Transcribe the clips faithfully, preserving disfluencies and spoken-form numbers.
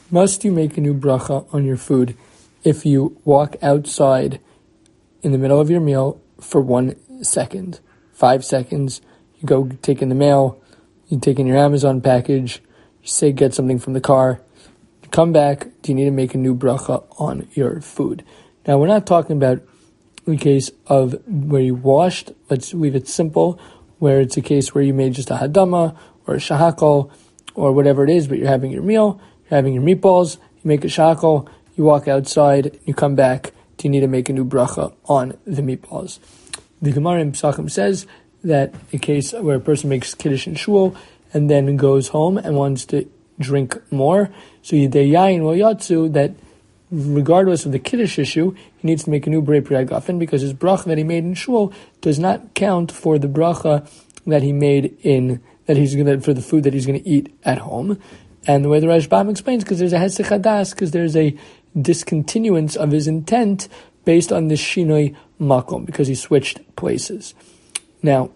Must you make a new bracha on your food if you walk outside in the middle of your meal for one second, five seconds, you go take in the mail, you take in your Amazon package, you say get something from the car, you come back, do you need to make a new bracha on your food? Now, we're not talking about the case of where you washed, let's leave it simple, where it's a case where you made just a hadama or a shahakal or whatever it is, but you're having your meal, you're having your meatballs, you make a shahakal, you walk outside, you come back, do you need to make a new bracha on the meatballs? The Gemara in Pesachim says that in case where a person makes kiddush in shul and then goes home and wants to drink more, so yidei yayin lo yatsu, that regardless of the kiddush issue, he needs to make a new brei pri hagafen because his bracha that he made in shul does not count for the bracha that he made in that he's going to for the food that he's going to eat at home. And the way the Rashbam explains, because there's a hesek hadas, because there's a discontinuance of his intent based on the shinoi makom, because he switched places. Now,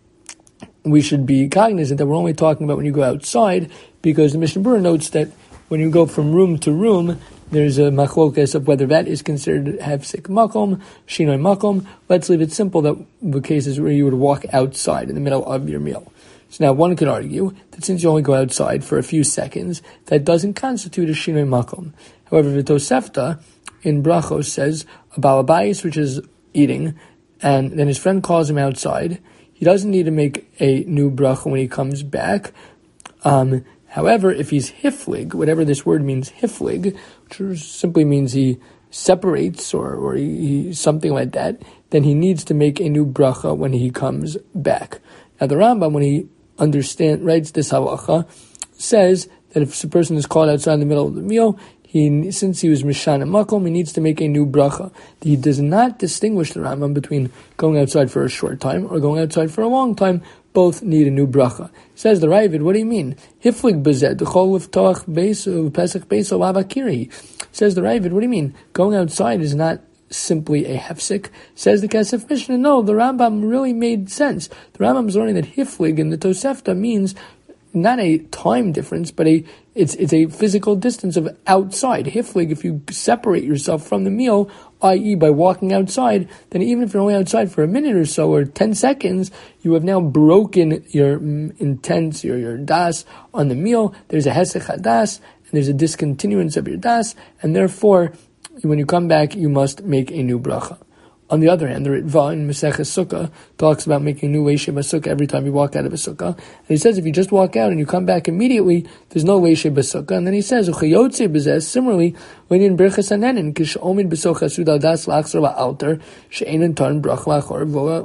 we should be cognizant that we're only talking about when you go outside, because the Mishnah Berurah notes that when you go from room to room, there's a machlokas of whether that is considered hefsek makom, shinoi makom. Let's leave it simple that the cases where you would walk outside in the middle of your meal. So now one could argue that since you only go outside for a few seconds, that doesn't constitute a shinoi makom. However, the Tosefta in Brachos says a balabais, which is eating, and then his friend calls him outside, he doesn't need to make a new bracha when he comes back. Um, however, if he's hiflig, whatever this word means, hiflig, which simply means he separates or, or he, he, something like that, then he needs to make a new bracha when he comes back. Now the Rambam, when he understand writes this halacha, says that if a person is called outside in the middle of the meal, he since he was mishana makom, he needs to make a new bracha. He does not distinguish, the Rambam, between going outside for a short time or going outside for a long time. Both need a new bracha. Says the Ravid, what do you mean? Hiflig bezed dechol liftoach beis pesach beis olavakiri. Says the Ravid, what do you mean? Going outside is not simply a hefsek. Says the Kesef Mishnah, no, the Rambam really made sense. The Rambam is learning that hiflig in the Tosefta means not a time difference, but a it's it's a physical distance of outside. Hiflig, if you separate yourself from the meal, that is by walking outside, then even if you're only outside for a minute or so, or ten seconds, you have now broken your mm, intent, your, your das on the meal. There's a hesek hadas, and there's a discontinuance of your das, and therefore, when you come back, you must make a new bracha. On the other hand, the Ritva in Maseches Sukkah talks about making a new leishe b'sukkah every time you walk out of a sukkah. And he says if you just walk out and you come back immediately, there's no leishe b'sukkah. And then he says, similarly, when in Birchas Hanenin, kish'omid b'socha sudal das lachzer la'alter, she'enin tarn brach la'achor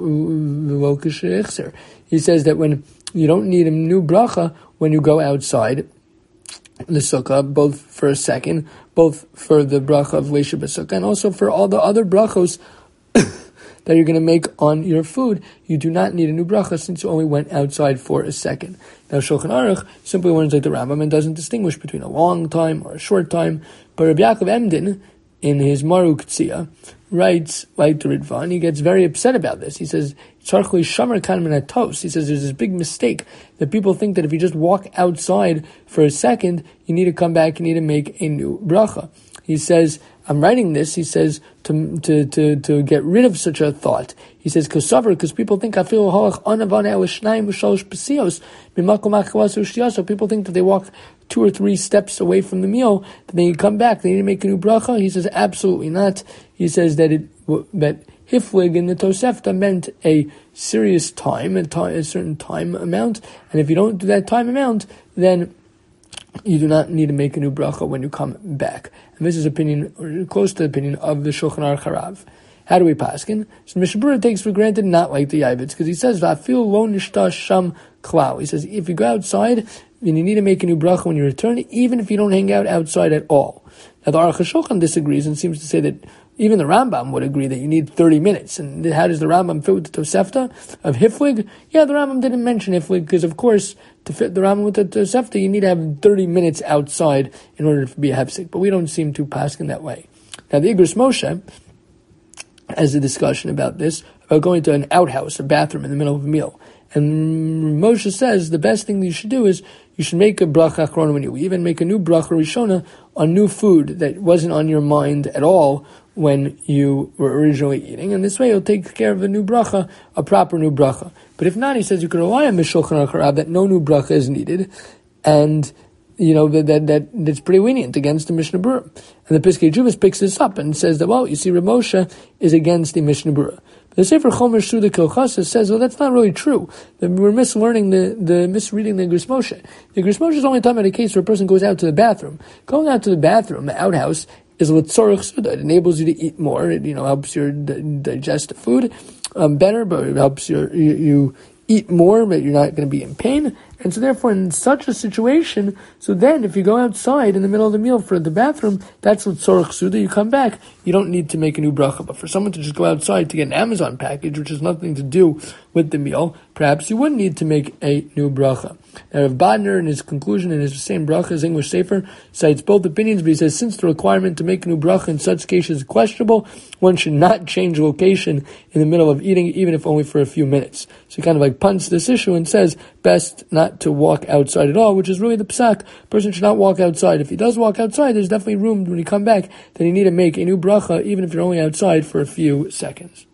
v'lo kish'echser. He says that when you don't need a new bracha when you go outside the sukkah, both for a second, both for the bracha of leishe b'sukkah, and also for all the other brachos that you're going to make on your food, you do not need a new bracha since you only went outside for a second. Now Shulchan Aruch simply learns like the Rambam and doesn't distinguish between a long time or a short time. But Rabbi Yaakov Emden, in his Maruk Tzia, writes like the Ritva, and he gets very upset about this. He says, he says there's this big mistake that people think that if you just walk outside for a second, you need to come back, you need to make a new bracha. He says, I'm writing this, he says, to to to, to get rid of such a thought. He says, because people think, so people think that they walk two or three steps away from the meal, that they come back, they need to make a new bracha. He says, absolutely not. He says that it that hiflig in the Tosefta meant a serious time, a, time, a certain time amount, and if you don't do that time amount, then you do not need to make a new bracha when you come back. And this is opinion, or close to the opinion of the Shulchan Aruch Harav. How do we paskin? So Mishnah Berurah takes for granted not like the Yavitz, because he says, "Va'afil lo nishta sham klau." He says, if you go outside, then you need to make a new bracha when you return, even if you don't hang out outside at all. Now the Aruch HaShulchan disagrees and seems to say that even the Rambam would agree that you need thirty minutes. And how does the Rambam fit with the Tosefta of hiflig? Yeah, the Rambam didn't mention hiflig, because of course, to fit the Rambam with the Tosefta, you need to have thirty minutes outside in order to be a hefsek. But we don't seem to pass in that way. Now the Igros Moshe has a discussion about this, about going to an outhouse, a bathroom in the middle of a meal. And Moshe says the best thing you should do is you should make a bracha achrona when you eat, and make a new bracha rishona on new food that wasn't on your mind at all when you were originally eating. And this way you'll take care of a new bracha, a proper new bracha. But if not, he says you can rely on Mishulchan Aruch Harav that no new bracha is needed, and you know, that, that, that, that's pretty lenient against the Mishnah Berurah. And the Piskei Teshuvos picks this up and says that, well, you see, Rav Moshe is against the Mishnah Berurah. But the Sefer Chomer Suda Kilchasa says, well, that's not really true. That we're mislearning the, the, misreading the Gris Moshe. The Gris Moshe is only talking about a case where a person goes out to the bathroom. Going out to the bathroom, the outhouse, is l'tzorech suda. It enables you to eat more. It, you know, helps you d- digest the food, um, better, but it helps your, you, you eat more, but you're not going to be in pain. And so therefore, in such a situation, so then if you go outside in the middle of the meal for the bathroom, that's what tzorech suda, you come back, you don't need to make a new bracha. But for someone to just go outside to get an Amazon package, which has nothing to do with the meal, perhaps you wouldn't need to make a new bracha. Now, Rav Bodner, in his conclusion, in his same bracha, his English Sefer, cites both opinions, but he says, since the requirement to make a new bracha in such cases is questionable, one should not change location in the middle of eating, even if only for a few minutes. So he kind of like punts this issue and says, best not to walk outside at all, which is really the psak. A person should not walk outside. If he does walk outside, there's definitely room when you come back that you need to make a new bracha, even if you're only outside for a few seconds.